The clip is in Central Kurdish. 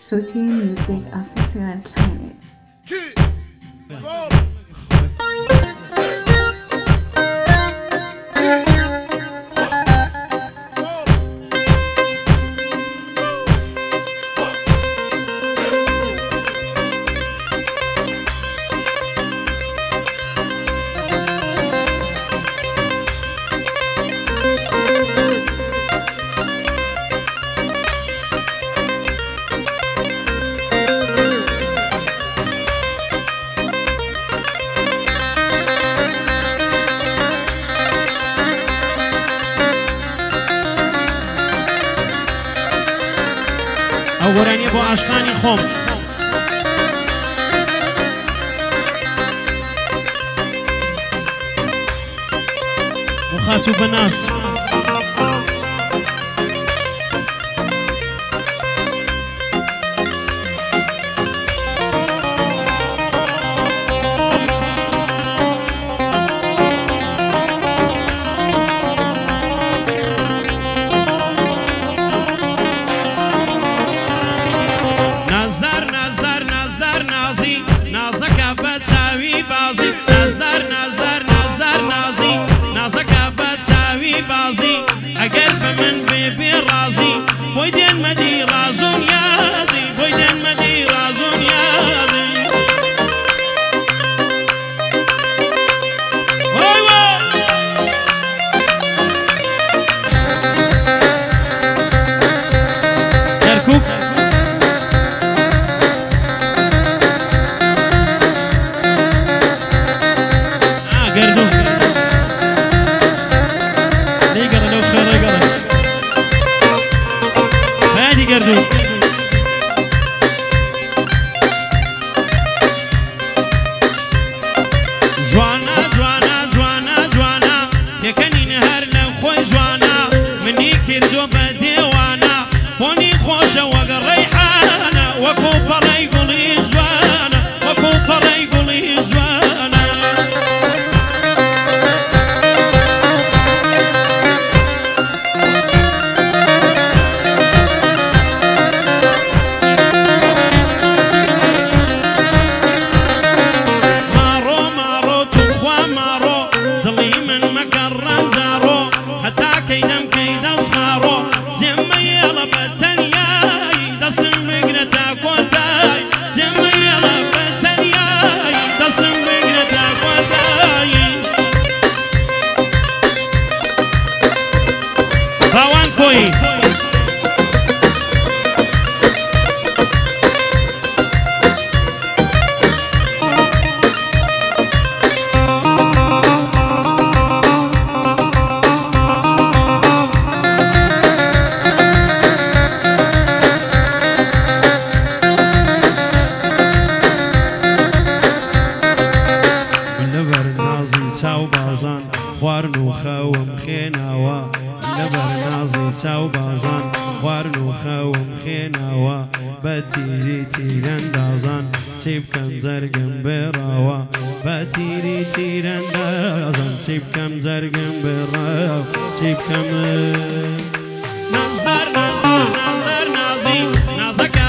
Shruti Music official channel. ئەوەرانی بۆ عاشقانی خۆم بۆ خاتوو بەناس ئەگەر بە من بێ ڕازی بۆی دێنمەدی ڕازۆن یازی بۆی دێنمەدی ڕازۆن یازی کەرکووک گەردوو گردو جوانا جوانا جوانا جوانا تێکەنین هەر لەو خۆی جوانا منی کردو بە دێوانە بۆنی خۆشە وەگە ڕەیحانە وەکو پەڕەی گوڵی جوانە وەکو پەڕەی گوڵی جوانە چاو بازان خواردن و خەوم خێناوە لەبەر نازی چاو بازان خواردن و خەوم خێناوە بە تیری تیرەندازان چی بکەم جەرگم بێڕاوە بە تیری تیرەندازان چی بکەم جەرگم بێڕاوە چی بکەم نازدار نازدار نازدار نازی نازەکە